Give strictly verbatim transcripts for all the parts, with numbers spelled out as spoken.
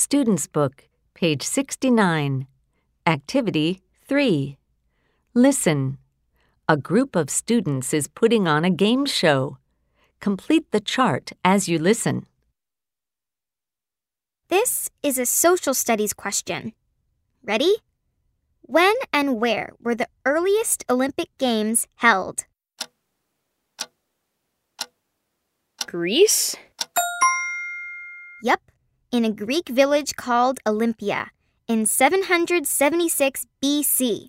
Student's Book, page sixty-nine. Activity three. Listen. A group of students is putting on a game show. Complete the chart as you listen. This is a social studies question. Ready? When and where were the earliest Olympic Games held? Greece? Yep, in a Greek village called Olympia in seven hundred seventy-six B C.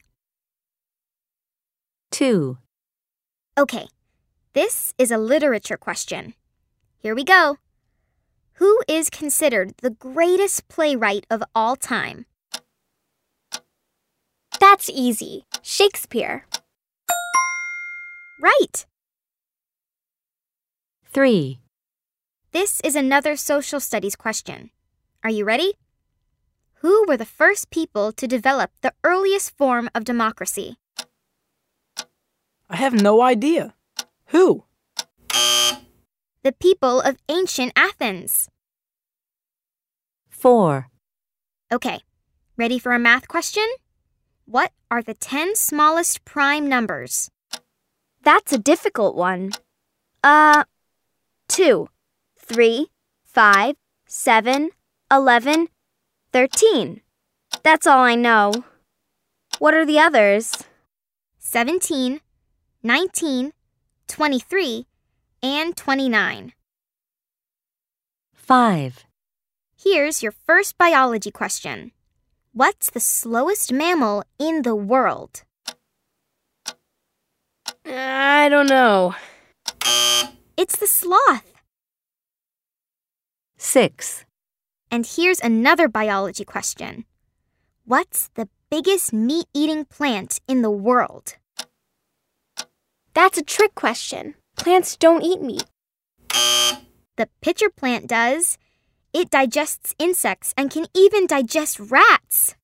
two. Okay, this is a literature question. Here we go. Who is considered the greatest playwright of all time? That's easy. Shakespeare. Right! three. This is another social studies question. Are you ready? Who were the first people to develop the earliest form of democracy? I have no idea. Who? The people of ancient Athens. four. Okay, ready for a math question? What are the ten smallest prime numbers? That's a difficult one. Uh, two, three, five, seven, eleven, thirteen. That's all I know. What are the others? seventeen, nineteen, twenty-three, and twenty-nine. five. Here's your first biology question. What's the slowest mammal in the world? I don't know. It's the sloth. six. And here's another biology question. What's the biggest meat-eating plant in the world? That's a trick question. Plants don't eat meat. The pitcher plant does. It digests insects and can even digest rats.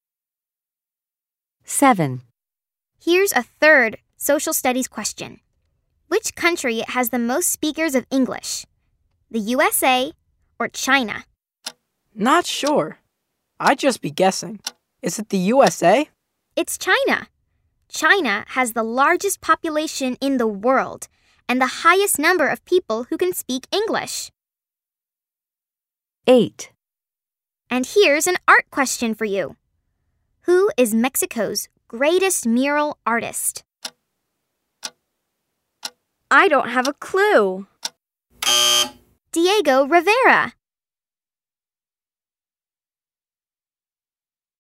seven. Here's a third social studies question. Which country has the most speakers of English? The U S A or China? Not sure. I'd just be guessing. Is it the U S A? It's China. China has the largest population in the world and the highest number of people who can speak English. eight. And here's an art question for you. Who is Mexico's greatest mural artist? I don't have a clue. Diego Rivera.